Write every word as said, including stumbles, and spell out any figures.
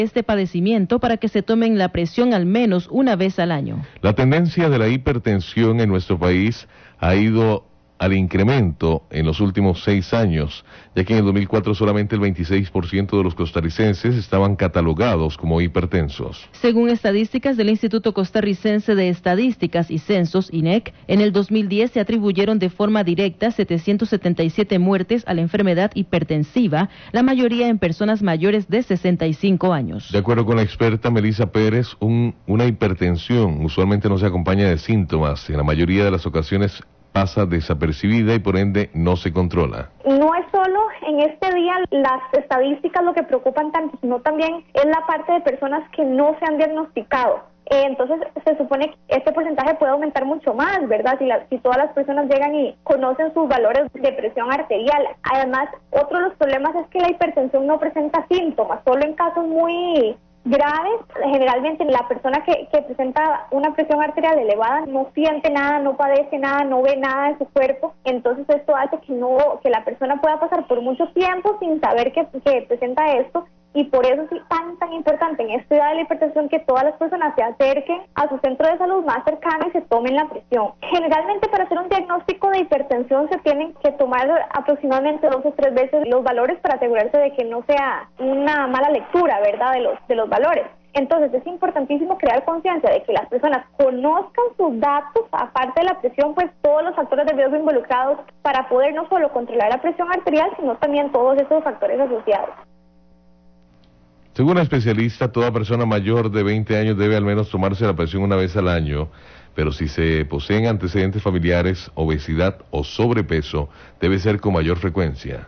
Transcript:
este padecimiento para que se tomen la presión al menos una vez al año. La tendencia de la hipertensión en nuestro país ha ido al incremento en los últimos seis años, ya que en el dos mil cuatro solamente el veintiséis por ciento de los costarricenses estaban catalogados como hipertensos. Según estadísticas del Instituto Costarricense de Estadísticas y Censos, I N E C, en el dos mil diez se atribuyeron de forma directa setecientas setenta y siete muertes a la enfermedad hipertensiva, la mayoría en personas mayores de sesenta y cinco años. De acuerdo con la experta Melissa Pérez, un, una hipertensión usualmente no se acompaña de síntomas, en la mayoría de las ocasiones pasa desapercibida y por ende no se controla. No es solo en este día las estadísticas lo que preocupan tanto, sino también es la parte de personas que no se han diagnosticado. Eh, entonces se supone que este porcentaje puede aumentar mucho más, ¿verdad? Si, la, si todas las personas llegan y conocen sus valores de presión arterial. Además, otro de los problemas es que la hipertensión no presenta síntomas, solo en casos muy graves. Generalmente la persona que, que presenta una presión arterial elevada no siente nada, no padece nada, no ve nada de su cuerpo. Entonces esto hace que no que la persona pueda pasar por mucho tiempo sin saber que, que presenta esto. Y por eso es tan, tan importante en esta edad de la hipertensión que todas las personas se acerquen a su centro de salud más cercano y se tomen la presión. Generalmente para hacer un diagnóstico de hipertensión se tienen que tomar aproximadamente dos o tres veces los valores para asegurarse de que no sea una mala lectura, ¿verdad?, de los, de los valores. Entonces es importantísimo crear conciencia de que las personas conozcan sus datos, aparte de la presión, pues todos los factores de riesgo involucrados para poder no solo controlar la presión arterial, sino también todos esos factores asociados. Según la especialista, toda persona mayor de veinte años debe al menos tomarse la presión una vez al año, pero si se poseen antecedentes familiares, obesidad o sobrepeso, debe ser con mayor frecuencia.